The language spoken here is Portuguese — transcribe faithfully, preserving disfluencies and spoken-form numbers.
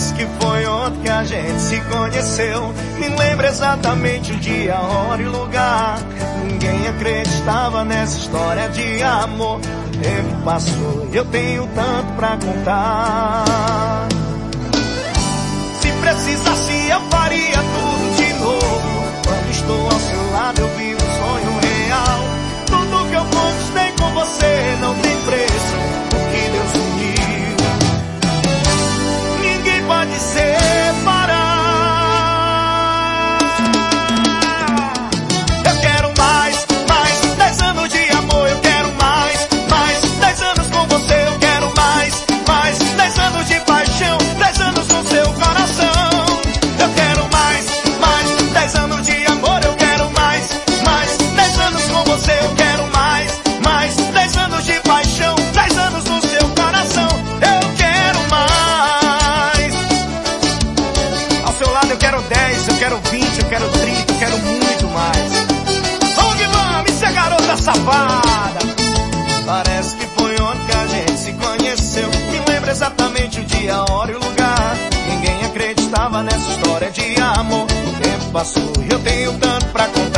Parece que foi ontem que a gente se conheceu. Me lembro exatamente o dia, a hora e o lugar. Ninguém acreditava nessa história de amor. O tempo passou e eu tenho tanto pra contar. Se precisasse eu faria tudo de novo. Quando estou ao seu lado eu vivo um sonho real. Tudo que eu conquistei com você não tem preço. O que Deus uniu ninguém pode separar. Eu quero mais, mais dez anos de amor. Eu quero mais, mais dez anos com você. Eu quero mais, mais dez anos de paixão. Dez anos com seu coração. Eu quero mais, mais dez anos de amor. Eu quero mais, mais dez anos com você. Eu quero mais, mais dez anos de paixão. Dez anos no seu coração. Eu quero mais. Ao seu lado eu quero dez, eu quero vinte, eu quero trinta, eu quero muito mais. Vamos que vamos, isso é garota safada. Parece que foi ontem que a gente se conheceu. Me lembro exatamente o dia, a hora e o lugar. Ninguém acreditava nessa história de amor. O tempo passou e eu tenho tanto pra contar.